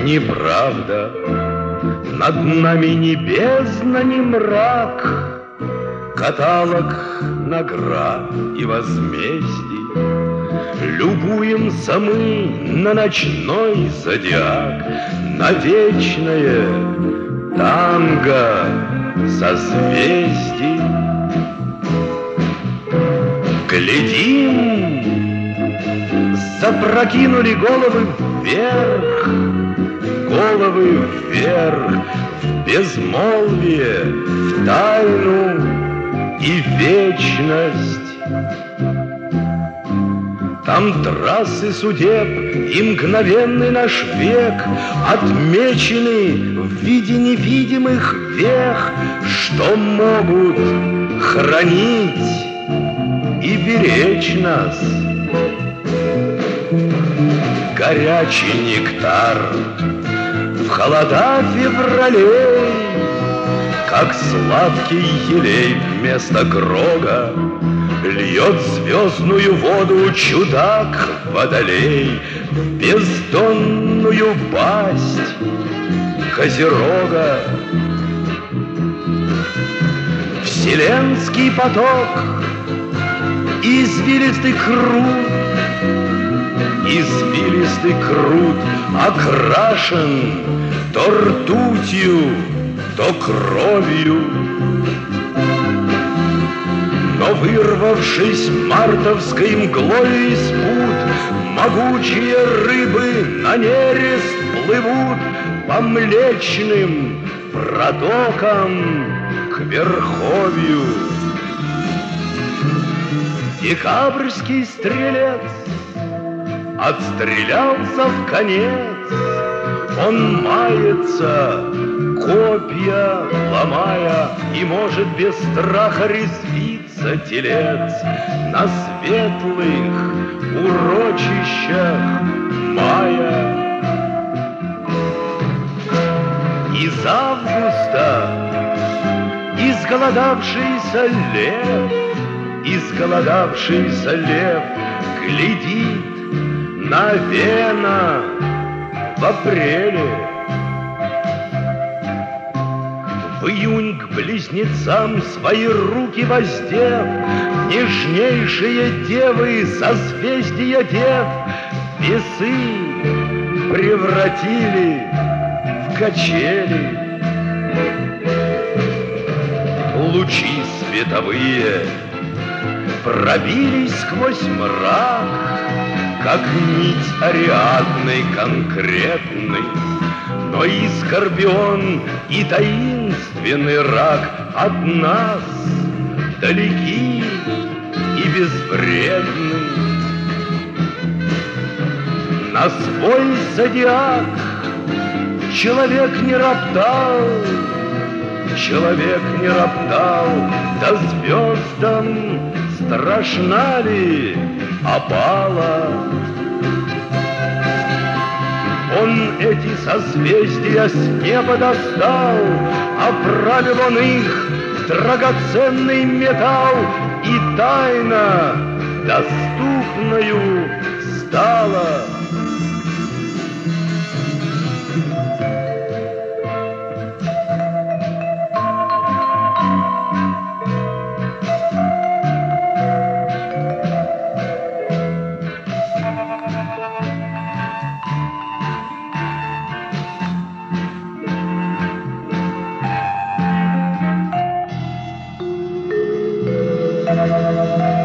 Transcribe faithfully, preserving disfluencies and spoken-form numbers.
неправда, над нами ни бездна, ни мрак, каталог наград и возмездий. Любуемся мы на ночной зодиак, на вечное танго созвездий. Глядим, запрокинули головы вверх, головы вверх, в безмолвие, в тайну и вечность. Там трассы судеб и мгновенный наш век отмечены в виде невидимых вех, что могут хранить и беречь нас. Горячий нектар в холода февралей, как сладкий елей вместо грога, льет звездную воду чудак-водолей в бездонную пасть козерога. Вселенский поток, извилистый крут, извилистый крут окрашен то ртутью, то кровью. Но вырвавшись мартовской мглой из пут, могучие рыбы на нерест плывут по млечным протокам к верховью. Декабрьский стрелец отстрелялся в конец, он мается, копья ломая, и может без страха резвиться телец на светлых урочищах мая. Из августа изголодавшийся лев, изголодавшийся лев глядит на вена в апреле. В июнь к близнецам свои руки воздев, нежнейшие девы созвездия дев весы превратили в качели. Лучи световые пробились сквозь мрак, как нить Ариадны конкретной, но и скорпион, и таинственный рак от нас далеки и безвредны. На свой зодиак человек не роптал, человек не роптал, да звездам страшна ли опала. Он эти созвездия с неба достал, оправил он их в драгоценный металл, и тайна доступною стала. Thank you.